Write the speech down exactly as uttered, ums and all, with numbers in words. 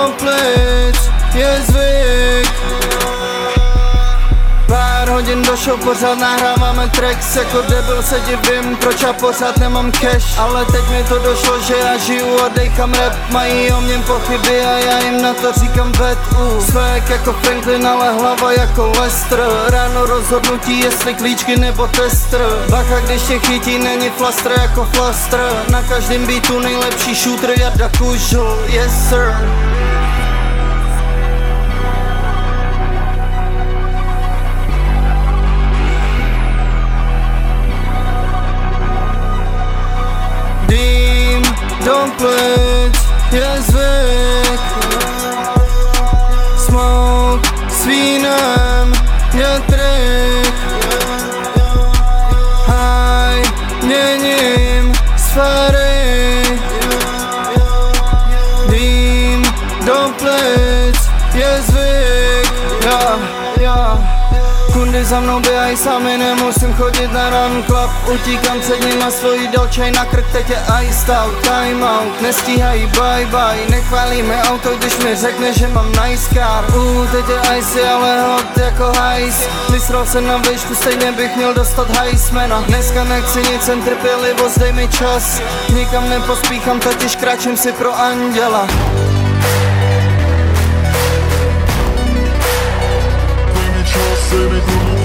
do plic je zvyk. Pár hodin došel, pořád nahráváme tracks. Jako debil se divím, proč já pořád nemám cash. Ale teď mi to došlo, že já žiju a dejchám rap. Mají o něm pochyby a já jim na to říkám bet. uh. Svek jako Franklin, ale hlava jako Lester. Ráno rozhodnutí, jestli klíčky nebo tester. Bacha, když tě chytí, není flaster jako flaster. Na každém beatu nejlepší shooter, Jarda Kužel, yes sir. Do plic je zvyk. Smoke s vínem je trik. High měním sféry. Dým do plic je zvyk. Ja, ja. Kundy za mnou běhají sami, nemusím chodit na run club. Utíkám před nima, svojí dolčej na krk, teď je iced out, time out. Nestíhají bye bye, nechválí mi auto, když mi řekne, že mám nice car. Uh, teď je icy, ale hot jako hajs. Vysral se na výšku, stejně bych měl dostat hajsmana. Dneska nechci nic, jen trpělivost, dej mi čas. Nikam nepospíchám, totiž kráčím si pro anděla. Dej mi čas, dej mi kurvu